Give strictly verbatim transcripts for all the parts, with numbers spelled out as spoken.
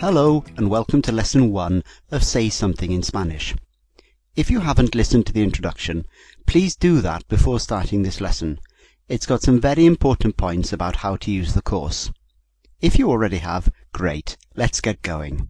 Hello and welcome to lesson one of Say Something in Spanish. If you haven't listened to the introduction, please do that before starting this lesson. It's got some very important points about how to use the course. If you already have, great, let's get going.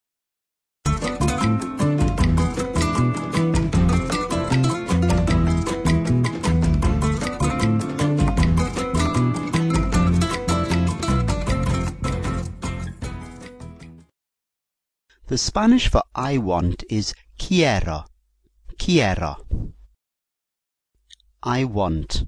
The Spanish for I want is quiero. Quiero. I want.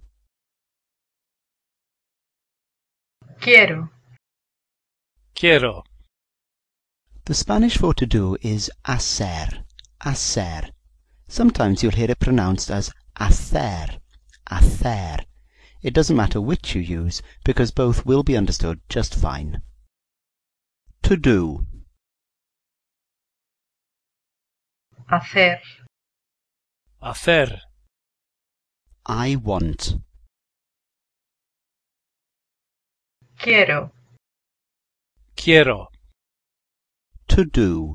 Quiero. Quiero. The Spanish for to do is hacer. Hacer. Sometimes you'll hear it pronounced as hacer. Hacer. It doesn't matter which you use because both will be understood just fine. To do. Hacer. Hacer. I want. Quiero. Quiero. To do.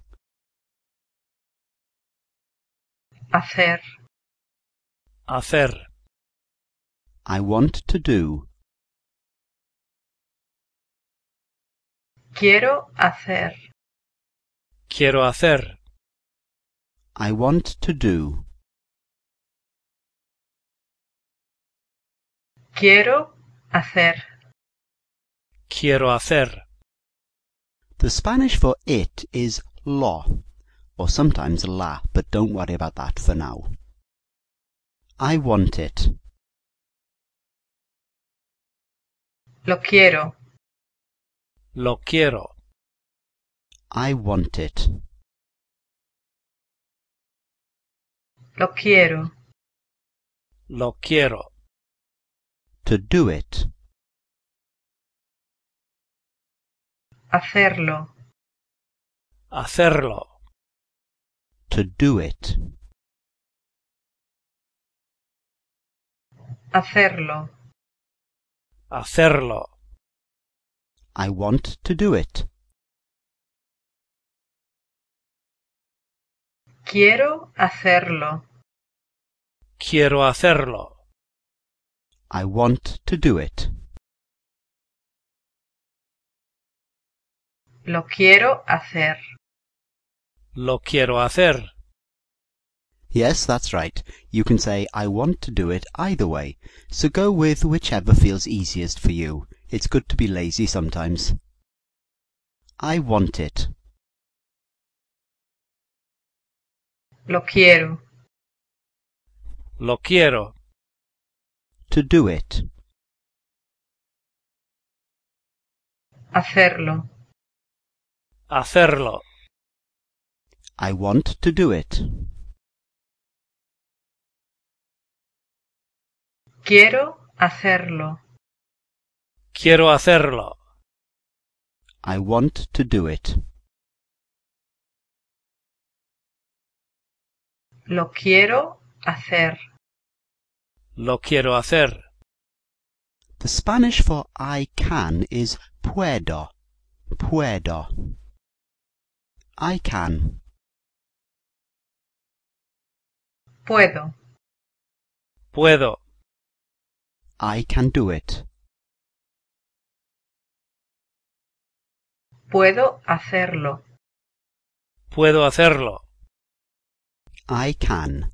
Hacer. Hacer. I want to do. Quiero hacer. Quiero hacer. I want to do. Quiero hacer. Quiero hacer. The Spanish for it is lo, or sometimes la, but don't worry about that for now. I want it. Lo quiero. Lo quiero. I want it. Lo quiero. Lo quiero. To do it. Hacerlo. Hacerlo. To do it. Hacerlo. Hacerlo. I want to do it. Quiero hacerlo. Quiero hacerlo. I want to do it. Lo quiero hacer. Lo quiero hacer. Yes, that's right. You can say I want to do it either way, so go with whichever feels easiest for you. It's good to be lazy sometimes. I want it. Lo quiero. Lo quiero. To do it. Hacerlo. Hacerlo. I want to do it. Quiero hacerlo. Quiero hacerlo. I want to do it. Lo quiero hacer. Lo quiero hacer. The Spanish for I can is puedo. Puedo. I can. Puedo. Puedo. I can do it. Puedo hacerlo. Puedo hacerlo. I can.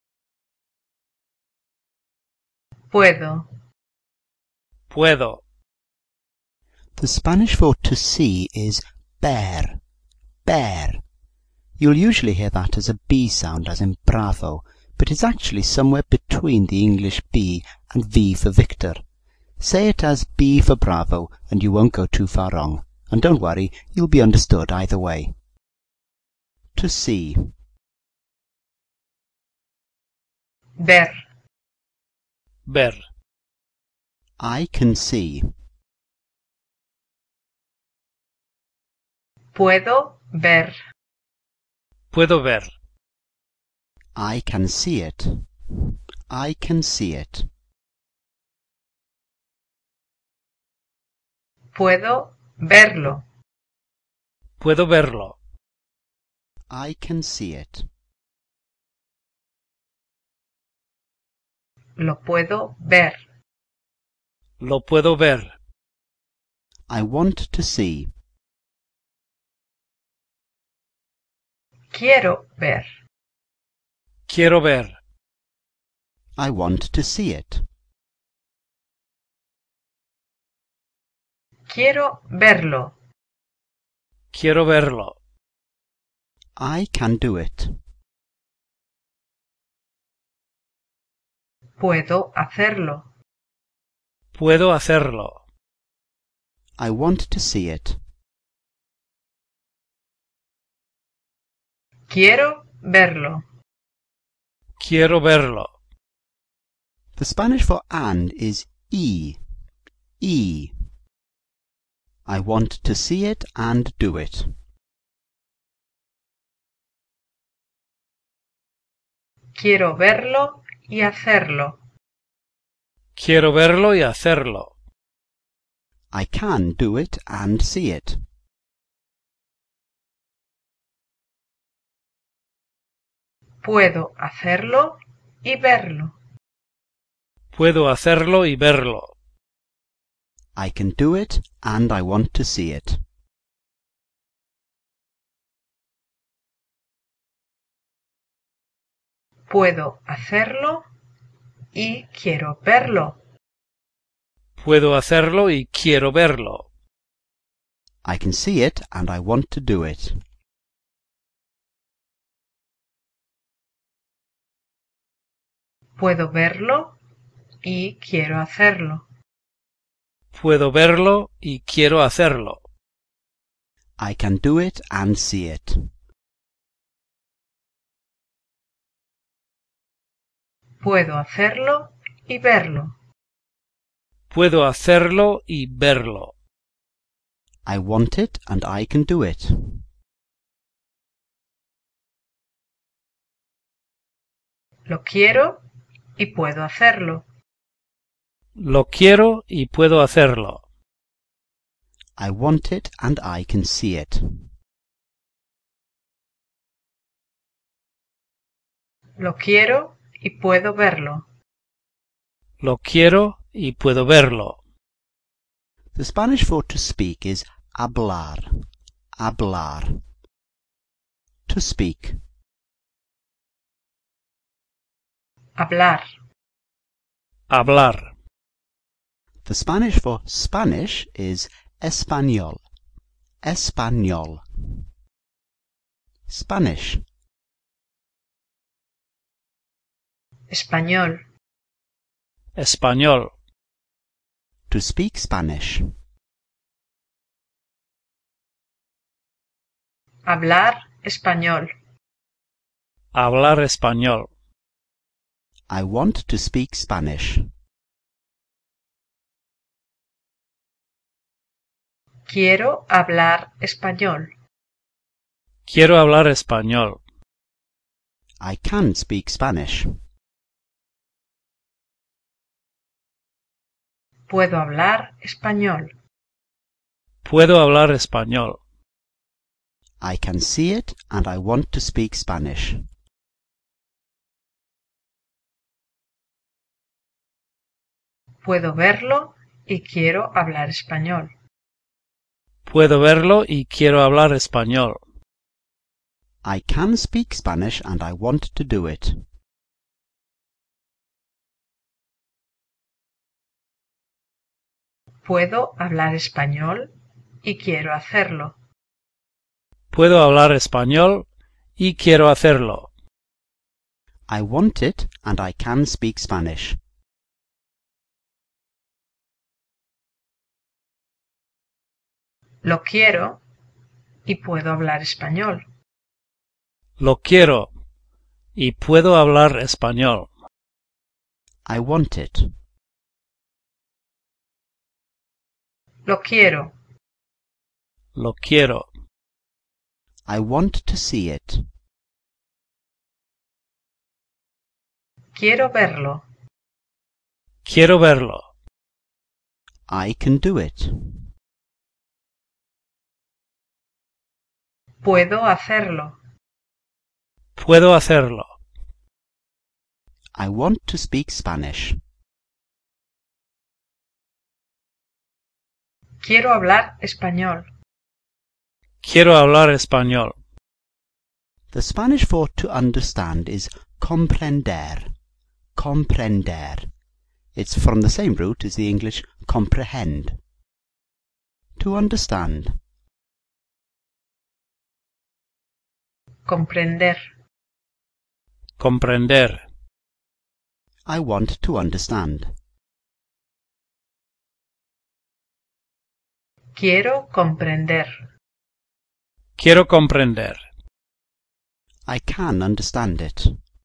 Puedo. Puedo. The Spanish for to see is ver. Ver. You'll usually hear that as a B sound, as in bravo, but it's actually somewhere between the English B and V for Victor. Say it as B for Bravo, and you won't go too far wrong. And don't worry, you'll be understood either way. To see. Ver. Ver. I can see. Puedo ver. Puedo ver. I can see it. I can see it. Puedo verlo. Puedo verlo. I can see it. Lo puedo ver. Lo puedo ver. I want to see. Quiero ver. Quiero ver. I want to see it. Quiero verlo. Quiero verlo. I can do it. Puedo hacerlo. Puedo hacerlo. I want to see it. Quiero verlo. Quiero verlo. The Spanish for and is y. Y. I want to see it and do it. Quiero verlo y hacerlo. Quiero verlo y hacerlo. I can do it and see it. Puedo hacerlo y verlo. Puedo hacerlo y verlo. I can do it and I want to see it. Puedo hacerlo y quiero verlo. Puedo hacerlo y quiero verlo. I can see it and I want to do it. Puedo verlo y quiero hacerlo. Puedo verlo y quiero hacerlo. I can do it and see it. Puedo hacerlo y verlo. Puedo hacerlo y verlo. I want it and I can do it. Lo quiero y puedo hacerlo. Lo quiero y puedo hacerlo. I want it and I can see it. Lo quiero y puedo verlo. Lo quiero y puedo verlo. The Spanish for to speak is hablar. Hablar. To speak. Hablar. Hablar. The Spanish for Spanish is español. Español. Spanish. Español. Español. To speak Spanish. Hablar español. Hablar español. I want to speak Spanish. Quiero hablar español. Quiero hablar español. I can speak Spanish. Puedo hablar español. Puedo hablar español. I can see it and I want to speak Spanish. Puedo verlo y quiero hablar español. Puedo verlo y quiero hablar español. I can speak Spanish and I want to do it. Puedo hablar español y quiero hacerlo. Puedo hablar español y quiero hacerlo. I want it and I can speak Spanish. Lo quiero y puedo hablar español. Lo quiero y puedo hablar español. I want it. Lo quiero. Lo quiero. I want to see it. Quiero verlo. Quiero verlo. I can do it. Puedo hacerlo. Puedo hacerlo. I want to speak Spanish. Quiero hablar español. Quiero hablar español. The Spanish for to understand is comprender. Comprender. It's from the same root as the English comprehend. To understand. Comprender. Comprender. I want to understand. Quiero comprender. Quiero comprender. I can understand it.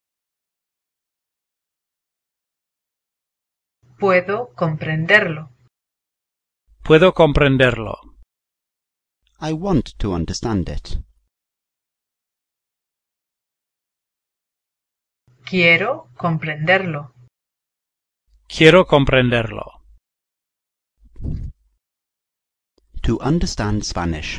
Puedo comprenderlo. Puedo comprenderlo. I want to understand it. Quiero comprenderlo. Quiero comprenderlo. To understand Spanish.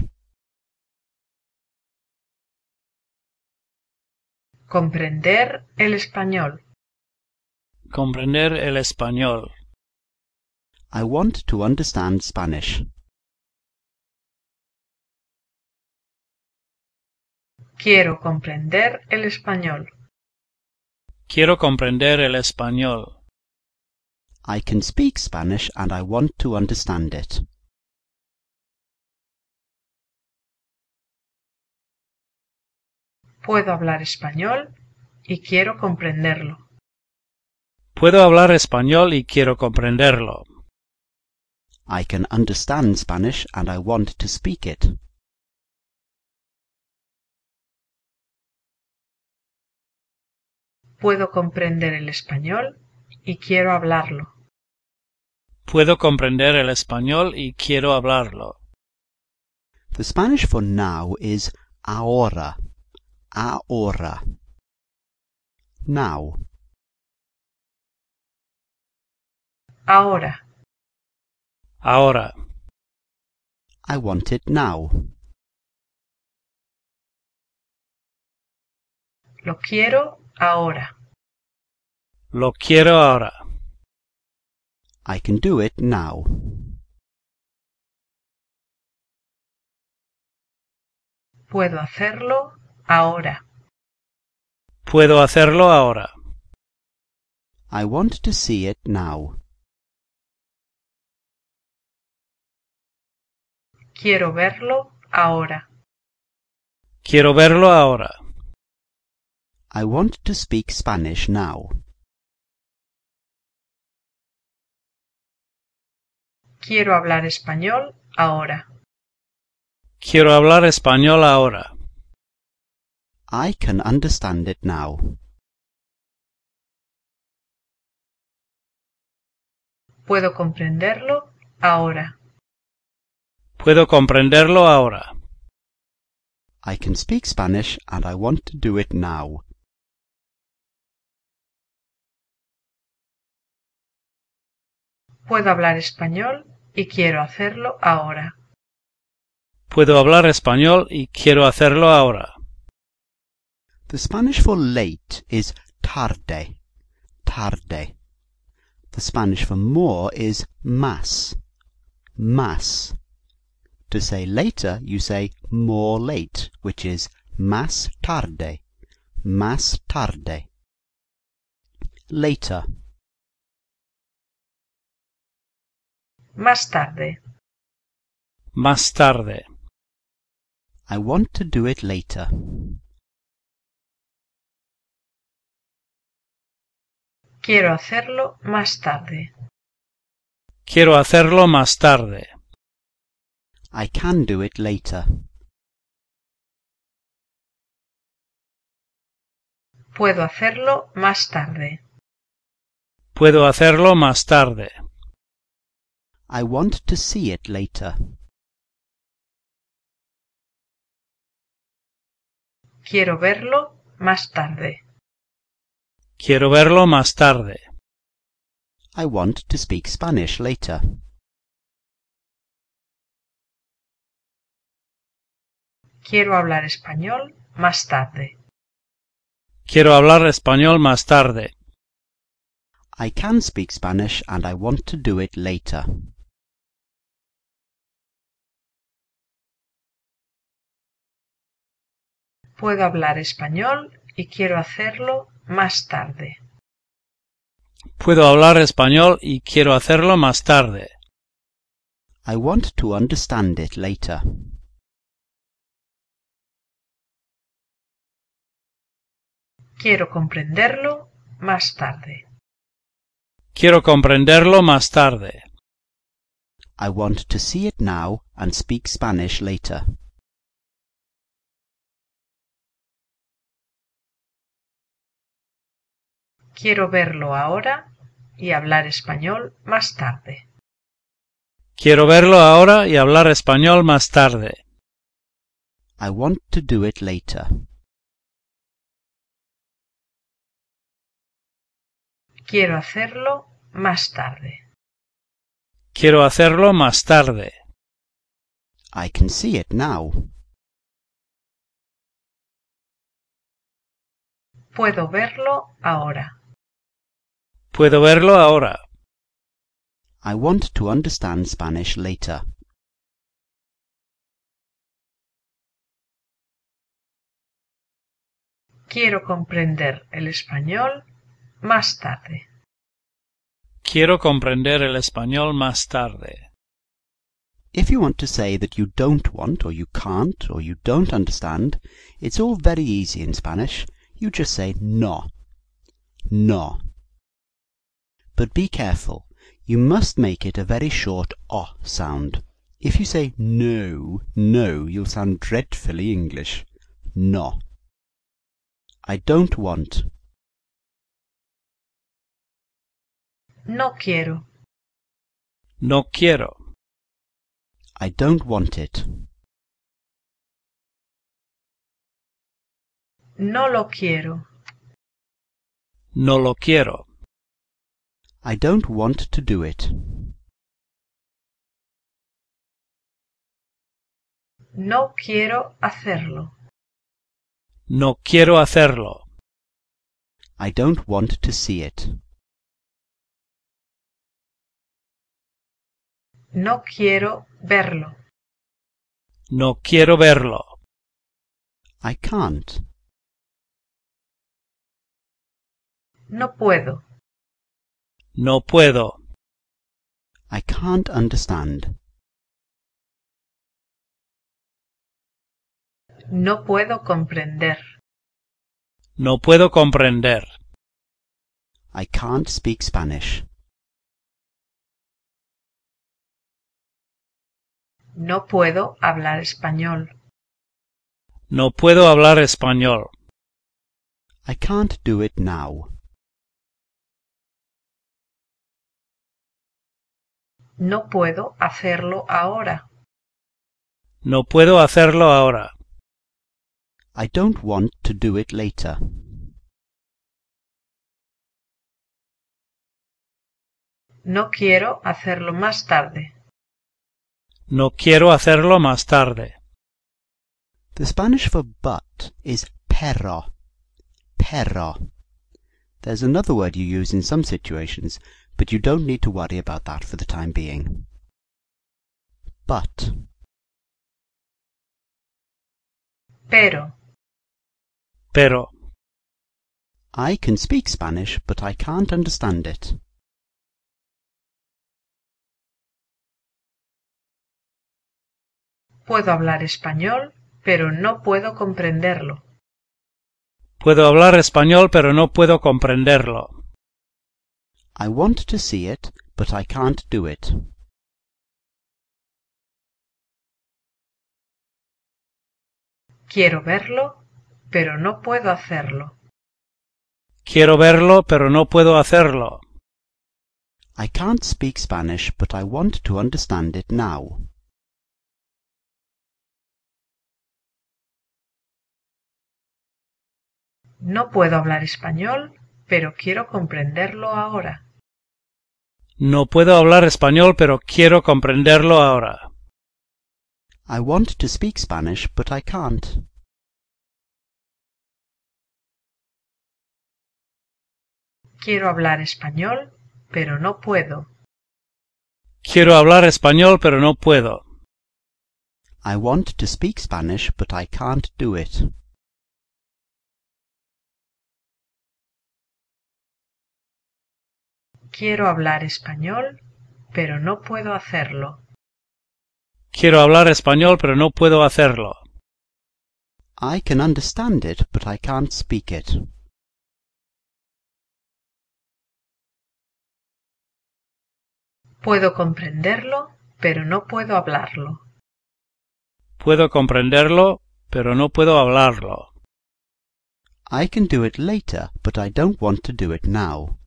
Comprender el español. Comprender el español. I want to understand Spanish. Quiero comprender el español. Quiero comprender el español. I can speak Spanish and I want to understand it. Puedo hablar español y quiero comprenderlo. Puedo hablar español y quiero comprenderlo. I can understand Spanish and I want to speak it. Puedo comprender el español y quiero hablarlo. Puedo comprender el español y quiero hablarlo. The Spanish for now is ahora. Ahora. Now. Ahora. Ahora. I want it now. Lo quiero ahora. Lo quiero ahora. I can do it now. Puedo hacerlo ahora. Puedo hacerlo ahora. I want to see it now. Quiero verlo ahora. Quiero verlo ahora. I want to speak Spanish now. Quiero hablar español ahora. Quiero hablar español ahora. I can understand it now. Puedo comprenderlo ahora. Puedo comprenderlo ahora. I can speak Spanish and I want to do it now. Puedo hablar español y quiero hacerlo ahora. Puedo hablar español y quiero hacerlo ahora. The Spanish for late is tarde. Tarde. The Spanish for more is más. Más. To say later, you say more late, which is más tarde. Más tarde. Later. Más tarde. Más tarde. I want to do it later. Quiero hacerlo más tarde. Quiero hacerlo más tarde. I can do it later. Puedo hacerlo más tarde. Puedo hacerlo más tarde. I want to see it later. Quiero verlo más tarde. Quiero verlo más tarde. I want to speak Spanish later. Quiero hablar español más tarde. Quiero hablar español más tarde. I can speak Spanish and I want to do it later. Puedo hablar español y quiero hacerlo más tarde. Puedo hablar español y quiero hacerlo más tarde. I want to understand it later. Quiero comprenderlo más tarde. Quiero comprenderlo más tarde. I want to see it now and speak Spanish later. Quiero verlo ahora y hablar español más tarde. Quiero verlo ahora y hablar español más tarde. I want to do it later. Quiero hacerlo más tarde. Quiero hacerlo más tarde. I can see it now. Puedo verlo ahora. Puedo verlo ahora. I want to understand Spanish later. Quiero comprender el español más tarde. Quiero comprender el español más tarde. If you want to say that you don't want, or you can't, or you don't understand, it's all very easy in Spanish. You just say no. No. But be careful. You must make it a very short O sound. If you say no, no, you'll sound dreadfully English. No. I don't want. No quiero. No quiero. I don't want it. No lo quiero. No lo quiero. I don't want to do it. No quiero hacerlo. No quiero hacerlo. I don't want to see it. No quiero verlo. No quiero verlo. I can't. No puedo. No puedo. I can't understand. No puedo comprender. No puedo comprender. I can't speak Spanish. No puedo hablar español. No puedo hablar español. I can't do it now. No puedo hacerlo ahora. No puedo hacerlo ahora. I don't want to do it later. No quiero hacerlo más tarde. No quiero hacerlo más tarde. The Spanish for but is pero. Pero. There's another word you use in some situations, but you don't need to worry about that for the time being. But. Pero. Pero. I can speak Spanish, but I can't understand it. Puedo hablar español, pero no puedo comprenderlo. Puedo hablar español, pero no puedo comprenderlo. I want to see it, but I can't do it. Quiero verlo, pero no puedo hacerlo. Quiero verlo, pero no puedo hacerlo. I can't speak Spanish, but I want to understand it now. No puedo hablar español, pero quiero comprenderlo ahora. No puedo hablar español, pero quiero comprenderlo ahora. I want to speak Spanish, but I can't. Quiero hablar español, pero no puedo. Quiero hablar español, pero no puedo. I want to speak Spanish, but I can't do it. Quiero hablar español, pero no puedo hacerlo. Quiero hablar español, pero no puedo hacerlo. I can understand it, but I can't speak it. Puedo comprenderlo, pero no puedo hablarlo. Puedo comprenderlo, pero no puedo hablarlo. I can do it later, but I don't want to do it now.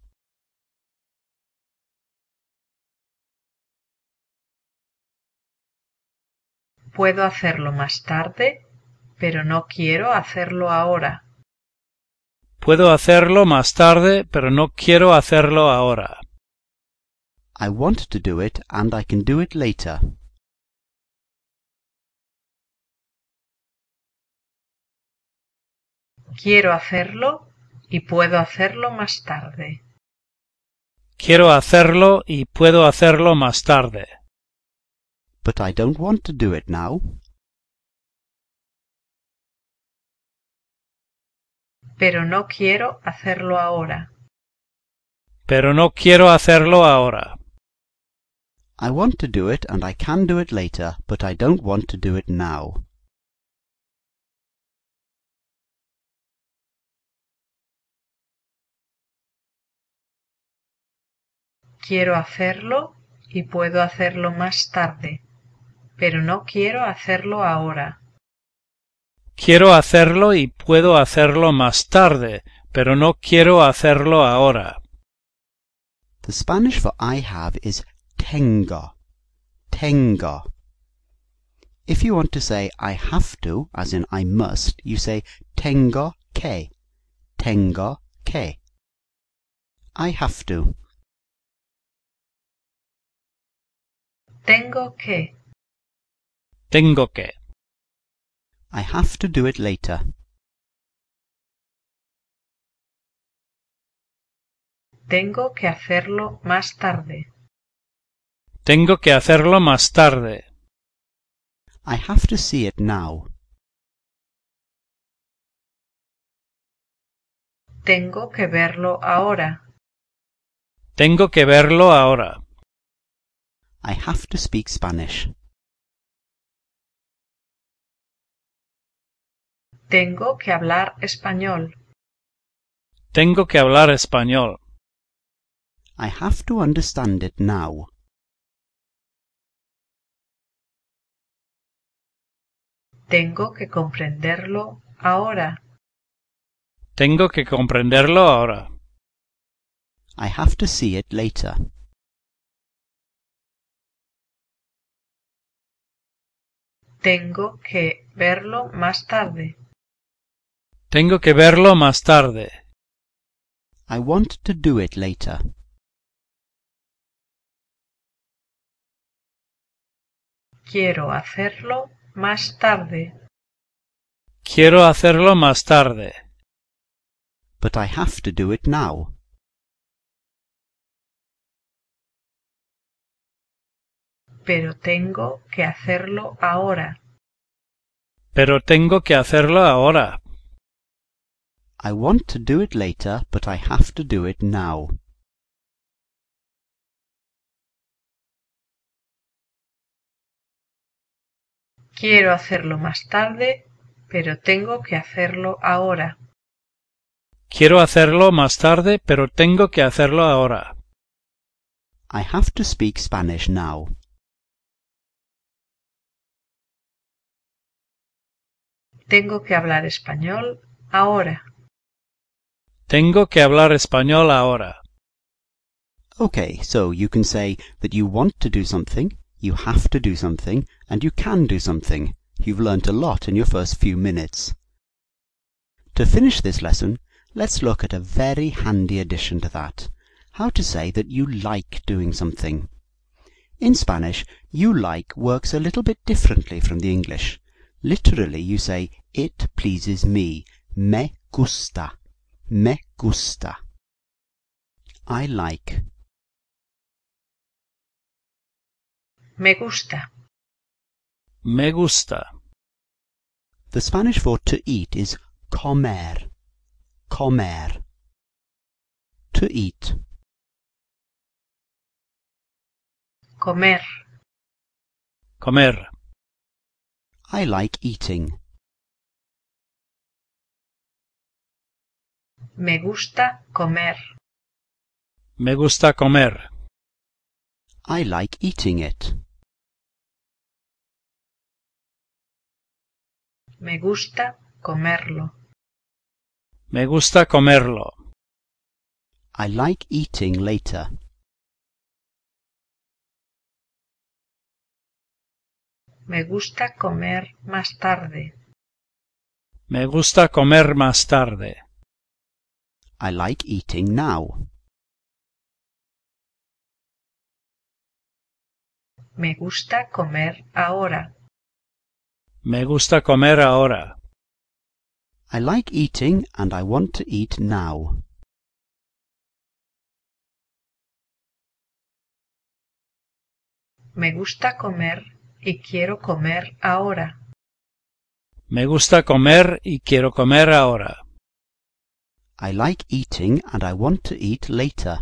Puedo hacerlo más tarde, pero no quiero hacerlo ahora. Puedo hacerlo más tarde, pero no quiero hacerlo ahora. I want to do it, and I can do it later. Quiero hacerlo y puedo hacerlo más tarde. Quiero hacerlo y puedo hacerlo más tarde. But I don't want to do it now. Pero no quiero hacerlo ahora. Pero no quiero hacerlo ahora. I want to do it, and I can do it later, but I don't want to do it now. Quiero hacerlo y puedo hacerlo más tarde, pero no quiero hacerlo ahora. Quiero hacerlo y puedo hacerlo más tarde, pero no quiero hacerlo ahora. The Spanish for I have is tengo. Tengo. If you want to say I have to, as in I must, you say tengo que. Tengo que. I have to. Tengo que. Tengo que. I have to do it later. Tengo que hacerlo más tarde. Tengo que hacerlo más tarde. I have to see it now. Tengo que verlo ahora. Tengo que verlo ahora. I have to speak Spanish. Tengo que hablar español. Tengo que hablar español. I have to understand it now. Tengo que comprenderlo ahora. Tengo que comprenderlo ahora. I have to see it later. Tengo que verlo más tarde. Tengo que verlo más tarde. I want to do it later. Quiero hacerlo más tarde. Quiero hacerlo más tarde. But I have to do it now. Pero tengo que hacerlo ahora. Pero tengo que hacerlo ahora. I want to do it later, but I have to do it now. Quiero hacerlo más tarde, pero tengo que hacerlo ahora. Quiero hacerlo más tarde, pero tengo que hacerlo ahora. I have to speak Spanish now. Tengo que hablar español ahora. Tengo que hablar español ahora. Okay, so you can say that you want to do something, you have to do something, and you can do something. You've learnt a lot in your first few minutes. To finish this lesson, let's look at a very handy addition to that. How to say that you like doing something. In Spanish, you like works a little bit differently from the English. Literally, you say, it pleases me. Me gusta. Me gusta. I like. Me gusta. Me gusta. The Spanish for to eat is comer. Comer. To eat. Comer. Comer. I like eating. Me gusta comer. Me gusta comer. I like eating it. Me gusta comerlo. Me gusta comerlo. I like eating later. Me gusta comer más tarde. Me gusta comer más tarde. I like eating now. Me gusta comer ahora. Me gusta comer ahora. I like eating and I want to eat now. Me gusta comer y quiero comer ahora. Me gusta comer y quiero comer ahora. I like eating and I want to eat later.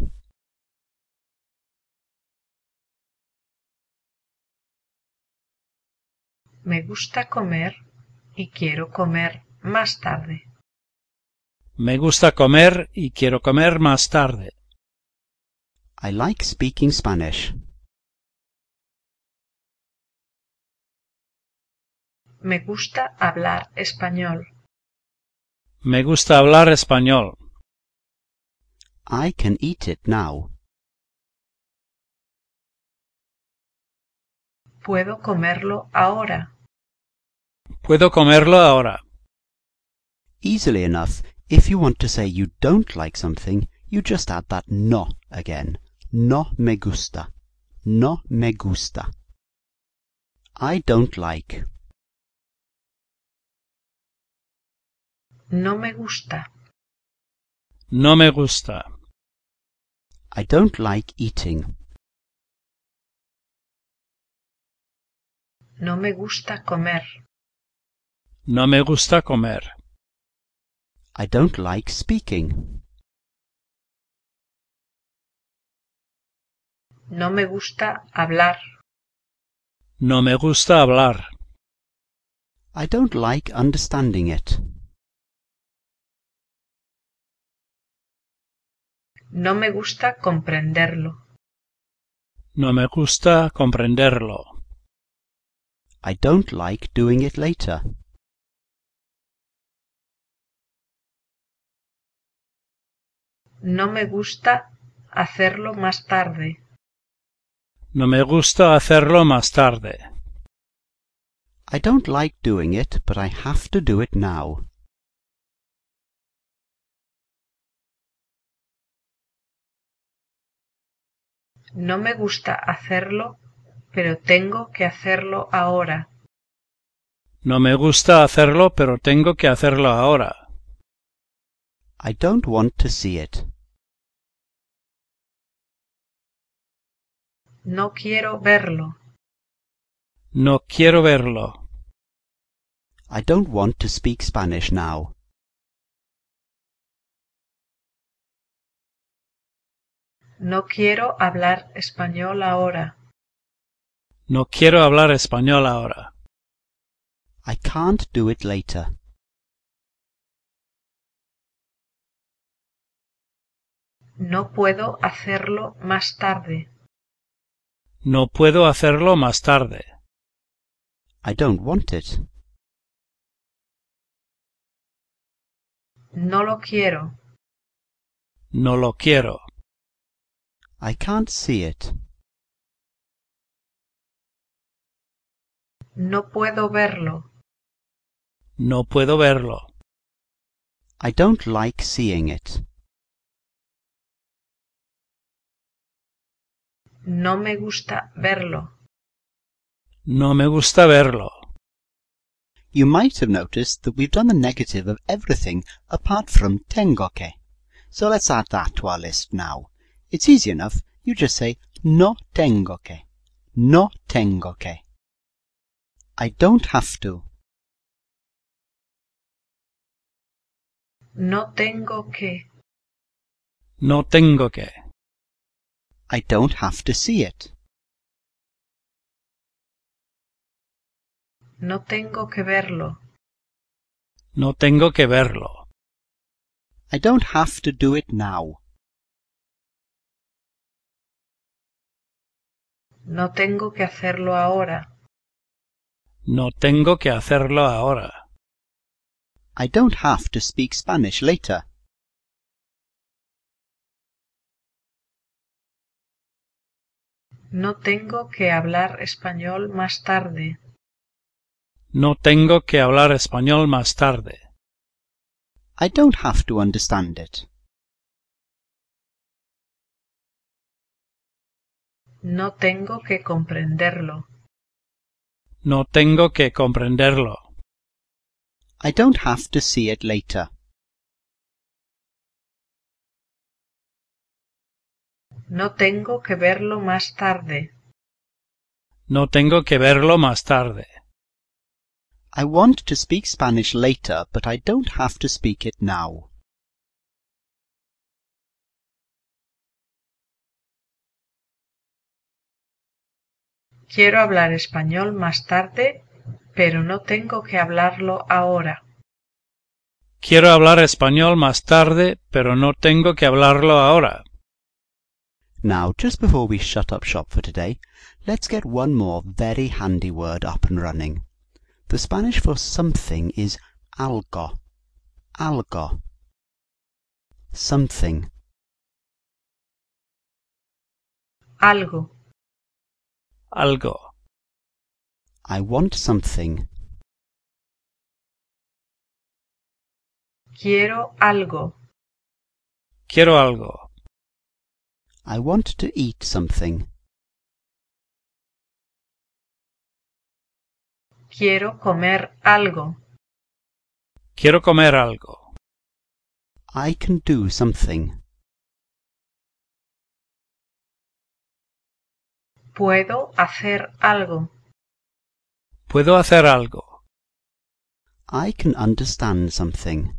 Me gusta comer y quiero comer más tarde. Me gusta comer y quiero comer más tarde. I like speaking Spanish. Me gusta hablar español. Me gusta hablar español. I can eat it now. Puedo comerlo ahora. Puedo comerlo ahora. Easily enough, if you want to say you don't like something, you just add that no again. No me gusta. No me gusta. I don't like. No me gusta. No me gusta. I don't like eating. No me gusta comer. No me gusta comer. I don't like speaking. No me gusta hablar. No me gusta hablar. I don't like understanding it. No me gusta comprenderlo. No me gusta comprenderlo. I don't like doing it later. No me gusta hacerlo más tarde. No me gusta hacerlo más tarde. I don't like doing it, but I have to do it now. No me gusta hacerlo, pero tengo que hacerlo ahora. No me gusta hacerlo, pero tengo que hacerlo ahora. I don't want to see it. No quiero verlo. No quiero verlo. I don't want to speak Spanish now. No quiero hablar español ahora. No quiero hablar español ahora. I can't do it later. No puedo hacerlo más tarde. No puedo hacerlo más tarde. I don't want it. No lo quiero. No lo quiero. I can't see it. No puedo verlo. No puedo verlo. I don't like seeing it. No me gusta verlo. No me gusta verlo. You might have noticed that we've done the negative of everything apart from tengo que. So let's add that to our list now. It's easy enough. You just say no tengo que. No tengo que. I don't have to. No tengo que. No tengo que. I don't have to see it. No tengo que verlo. No tengo que verlo. I don't have to do it now. No tengo que hacerlo ahora. No tengo que hacerlo ahora. I don't have to speak Spanish later. No tengo que hablar español más tarde. No tengo que hablar español más tarde. I don't have to understand it. No tengo que comprenderlo. No tengo que comprenderlo. I don't have to see it later. No tengo que verlo más tarde. No tengo que verlo más tarde. I want to speak Spanish later, but I don't have to speak it now. Quiero hablar español más tarde, pero no tengo que hablarlo ahora. Quiero hablar español más tarde, pero no tengo que hablarlo ahora. Now, just before we shut up shop for today, let's get one more very handy word up and running. The Spanish for something is algo. Algo. Something. Algo. Algo. I want something. Quiero algo. Quiero algo. I want to eat something. Quiero comer algo. Quiero comer algo. I can do something. Puedo hacer algo. Puedo hacer algo. I can understand something.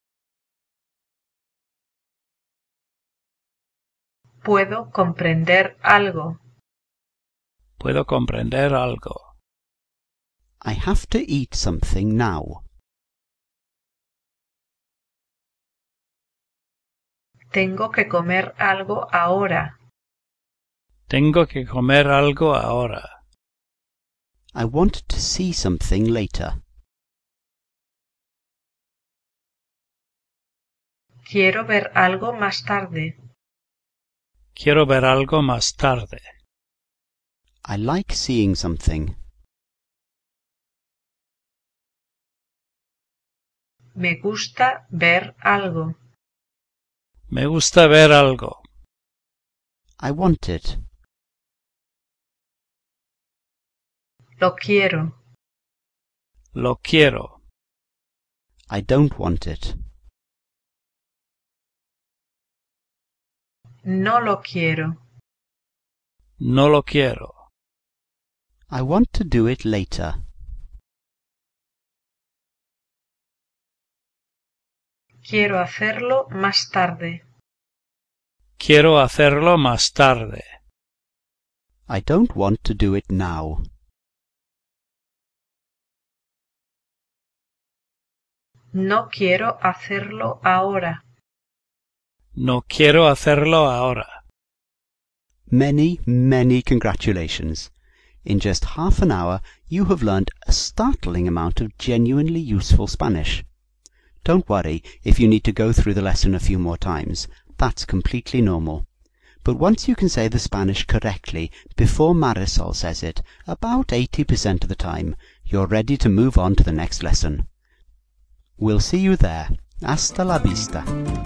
Puedo comprender algo. Puedo comprender algo. I have to eat something now. Tengo que comer algo ahora. Tengo que comer algo ahora. I want to see something later. Quiero ver algo más tarde. Quiero ver algo más tarde. I like seeing something. Me gusta ver algo. Me gusta ver algo. I want it. Lo quiero. Lo quiero. I don't want it. No lo quiero. No lo quiero. I want to do it later. Quiero hacerlo más tarde. Quiero hacerlo más tarde. I don't want to do it now. No quiero hacerlo ahora. No quiero hacerlo ahora. Many, many congratulations. In just half an hour, you have learned a startling amount of genuinely useful Spanish. Don't worry if you need to go through the lesson a few more times. That's completely normal. But once you can say the Spanish correctly before Marisol says it, about eighty percent of the time, you're ready to move on to the next lesson. We'll see you there. Hasta la vista.